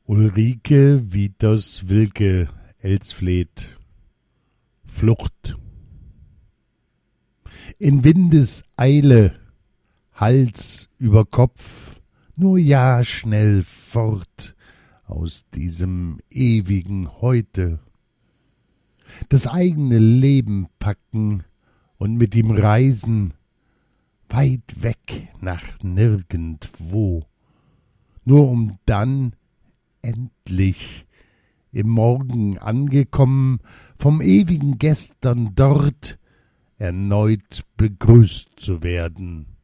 Ulrike Wieters-Wilke, Elsfleth, Flucht. In Windeseile, Hals über Kopf, nur ja schnell fort aus diesem ewigen Heute. Das eigene Leben packen und mit ihm reisen, weit weg nach nirgendwo, nur um dann endlich im Morgen angekommen, vom ewigen Gestern dort erneut begrüßt zu werden.